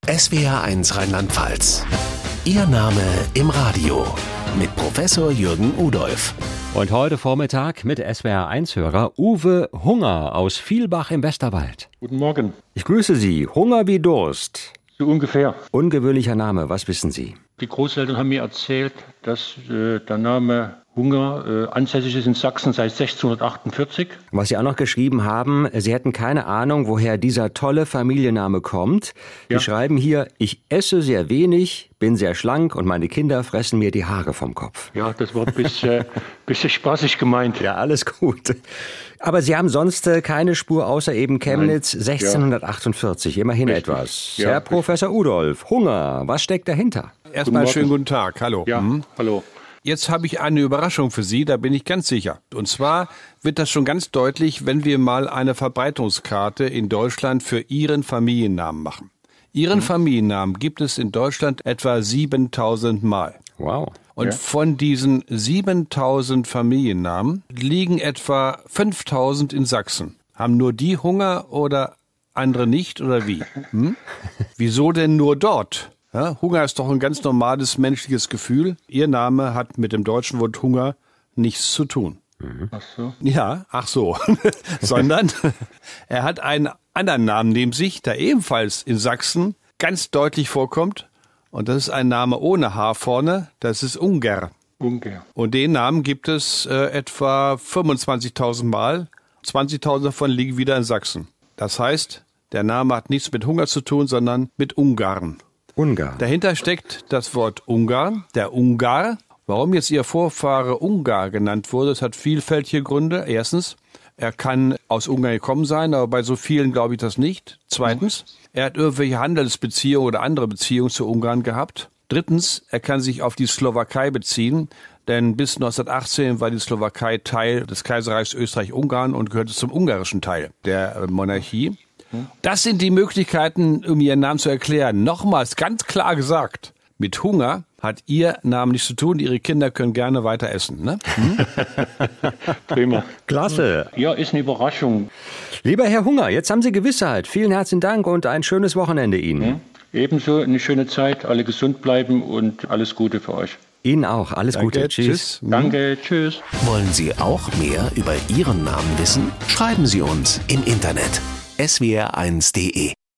SWR1 Rheinland-Pfalz. Ihr Name im Radio mit Professor Jürgen Udolph. Und heute Vormittag mit SWR1-Hörer Uwe Hunger aus Vielbach im Westerwald. Guten Morgen. Ich grüße Sie. Hunger wie Durst. So ungefähr. Ungewöhnlicher Name, was wissen Sie? Die Großeltern haben mir erzählt, dass der Name Hunger ansässig ist in Sachsen seit 1648. Was Sie auch noch geschrieben haben, Sie hätten keine Ahnung, woher dieser tolle Familienname kommt. Ja. Sie schreiben hier, ich esse sehr wenig, bin sehr schlank und meine Kinder fressen mir die Haare vom Kopf. Ja, das war ein bisschen spaßig gemeint. Ja, alles gut. Aber Sie haben sonst keine Spur außer eben Chemnitz. Nein. 1648, immerhin Richtig. etwas. Ja, Herr richtig. Professor Udolph, Hunger, was steckt dahinter? Erstmal Guten schönen Morgen. guten Tag. Hallo. Ja, hallo. Jetzt habe ich eine Überraschung für Sie, da bin ich ganz sicher. Und zwar wird das schon ganz deutlich, wenn wir mal eine Verbreitungskarte in Deutschland für Ihren Familiennamen machen. Ihren Familiennamen gibt es in Deutschland etwa 7000 Mal. Wow. Und Ja. von diesen 7000 Familiennamen liegen etwa 5000 in Sachsen. Haben nur die Hunger oder andere nicht oder wie? Wieso denn nur dort? Ja, Hunger ist doch ein ganz normales menschliches Gefühl. Ihr Name hat mit dem deutschen Wort Hunger nichts zu tun. Ach so. Ja, ach so. Sondern er hat einen anderen Namen neben sich, der ebenfalls in Sachsen ganz deutlich vorkommt. Und das ist ein Name ohne H vorne. Das ist Ungar. Ungefähr. Und den Namen gibt es etwa 25.000 Mal. 20.000 davon liegen wieder in Sachsen. Das heißt, der Name hat nichts mit Hunger zu tun, sondern mit Ungarn. Ungarn. Dahinter steckt das Wort Ungarn, der Ungar. Warum jetzt Ihr Vorfahre Ungar genannt wurde, das hat vielfältige Gründe. Erstens, er kann aus Ungarn gekommen sein, aber bei so vielen glaube ich das nicht. Zweitens, er hat irgendwelche Handelsbeziehungen oder andere Beziehungen zu Ungarn gehabt. Drittens, er kann sich auf die Slowakei beziehen, denn bis 1918 war die Slowakei Teil des Kaiserreichs Österreich-Ungarn und gehörte zum ungarischen Teil der Monarchie. Das sind die Möglichkeiten, um Ihren Namen zu erklären. Nochmals ganz klar gesagt, mit Hunger hat Ihr Name nichts zu tun. Ihre Kinder können gerne weiter essen. Ne? Prima. Klasse. Ja, ist eine Überraschung. Lieber Herr Hunger, jetzt haben Sie Gewissheit. Vielen herzlichen Dank und ein schönes Wochenende Ihnen. Ebenso eine schöne Zeit, alle gesund bleiben und alles Gute für euch. Ihnen auch. Alles Gute. Tschüss. Danke, tschüss. Wollen Sie auch mehr über Ihren Namen wissen? Schreiben Sie uns im Internet swr1.de.